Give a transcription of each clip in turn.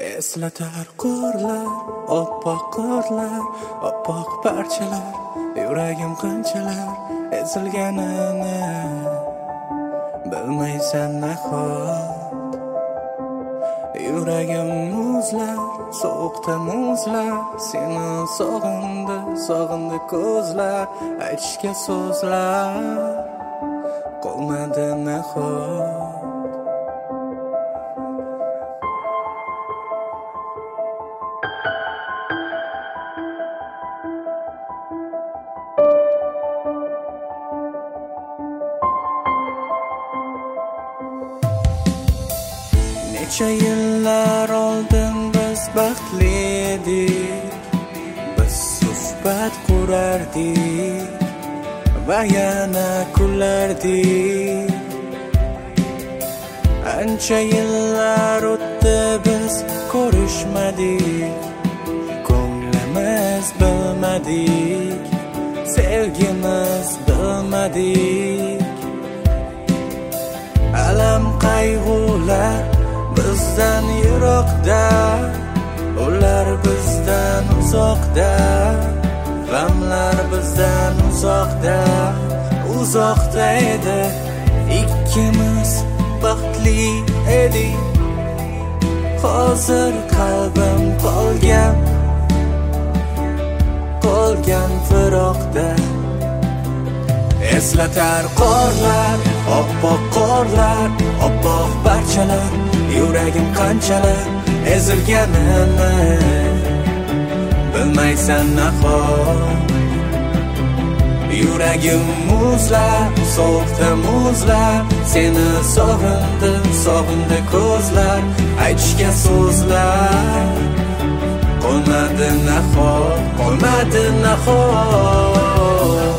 Eslatar qorlar, oppoq qorlar, oppoq parchalar. Yuragim qanchalar ezilganini bilmaysan nahot. Yuragim muzlar, sovuqda muzlar. Seni sog'indi ko'zlar. Aytishga so'zlar qolmadi nahot. Necha yillar oldin biz baxtli edik, biz suhbat qurardik va yana kulardik. Ancha yillar o'tdi, biz ko'rishmadik, ko'nglimiz bilmadik, sevgimiz bilmadik. Alam qayg'ular bizdan yiroqda, ular bizdan uzoqda. G'amlar bizdan uzoqda edi. Ikkimiz baxtli edik. Hozir qalbim qolgan firoqda. Eslatar qorlar, oppoq qorlar, oppoq parchalar. Yuragim qanchalar ezilganini bilmaysan nahot. Yuragim muzlar, sovuqda muzlar. Seni sog'indi ko'zlar. Aytishga so'zlar qolmadi nahot.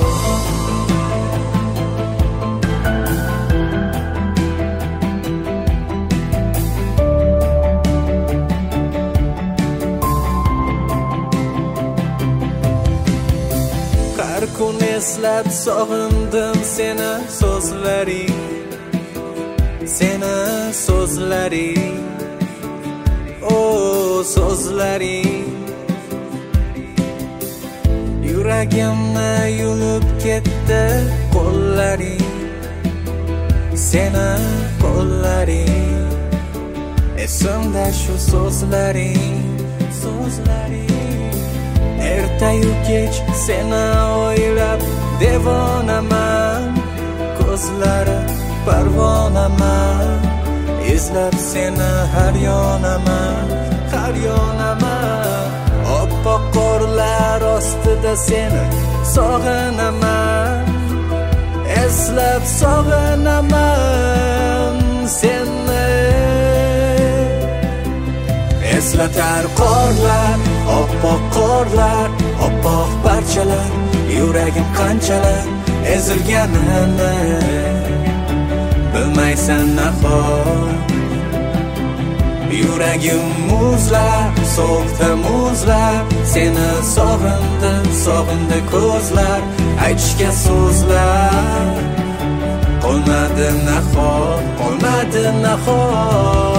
Har kun eslab sog'indim seni so'zlaring, o so'zlaring. Yuragimni yulib ketdi qo'llaring, seni qo'llaring. Esimda shu so'zlaring. Ertayu kech seni o'ylab devonaman. Ko'zlari parvonaman, izlab seni har yonaman. Oppoq qorlar ostida seni sog'inaman. Eslab sog'inaman seni. Eslatar qorlar, oppoq qorlar, oppoq parchalar. Yuragim qanchalar ezilganini bilmaysan nahot. Yuragim muzlar, sovuqda muzlar. Seni sog'indi ko'zlar. Aytishga so'zlar qolmadi nahot.